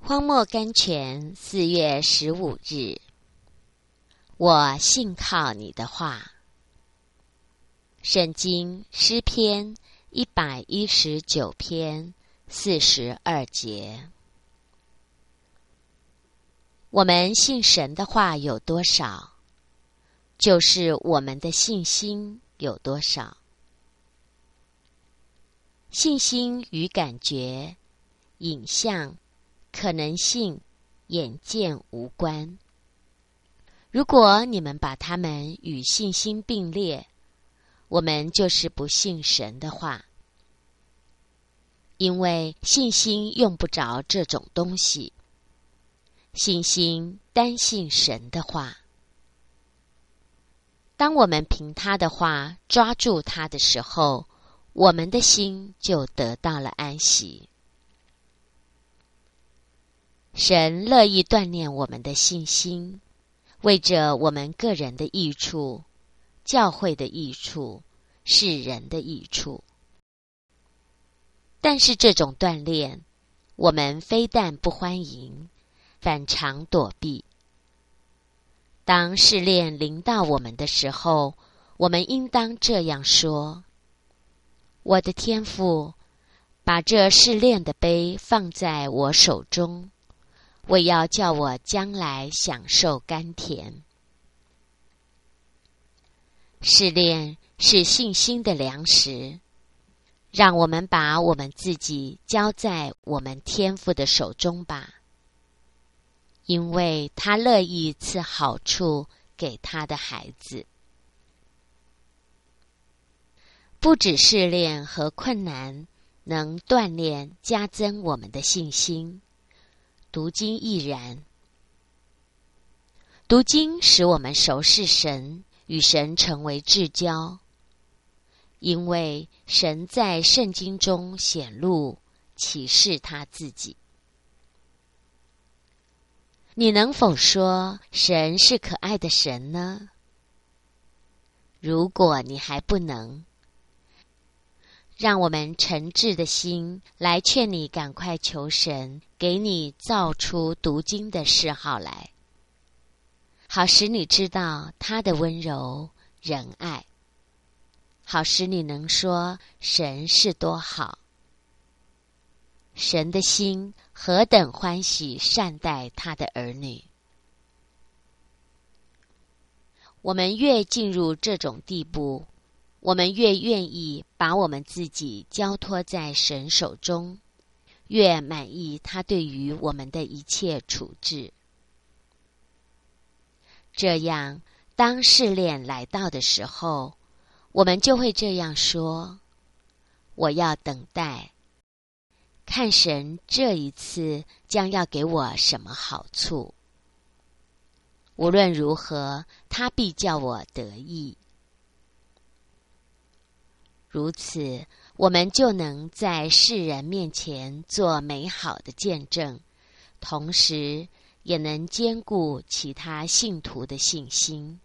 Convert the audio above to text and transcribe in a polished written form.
荒漠甘泉，4月15日。我信靠你的话。圣经诗篇119篇42节。我们信神的话有多少，就是我们的信心有多少。信心与感觉、影像、可能性、眼见无关。如果你们把它们与信心并列，我们就是不信神的话，因为信心用不着这种东西，信心单信神的话。当我们凭他的话抓住他的时候，我们的心就得到了安息。神乐意锻炼我们的信心，为着我们个人的益处、教会的益处、世人的益处。但是这种锻炼，我们非但不欢迎，反常躲避。当试炼临到我们的时候，我们应当这样说：我的天父，把这试炼的杯放在我手中，为要叫我将来享受甘甜。试炼是信心的粮食，让我们把我们自己交在我们天父的手中吧，因为他乐意赐好处给他的孩子。不只试炼和困难能锻炼加增我们的信心，读经亦然。读经使我们熟识神，与神成为至交，因为神在圣经中显露启示他自己。你能否说神是可爱的神呢？如果你还不能，让我们诚挚的心来劝你赶快求神给你造出读经的嗜好来，好使你知道他的温柔仁爱，好使你能说神是多好。神的心何等欢喜善待他的儿女。我们越进入这种地步，我们越愿意把我们自己交托在神手中，越满意他对于我们的一切处置。这样，当试炼来到的时候，我们就会这样说：我要等待，看神这一次将要给我什么好处。无论如何，他必叫我得益。如此，我们就能在世人面前做美好的见证，同时也能兼顾其他信徒的信心。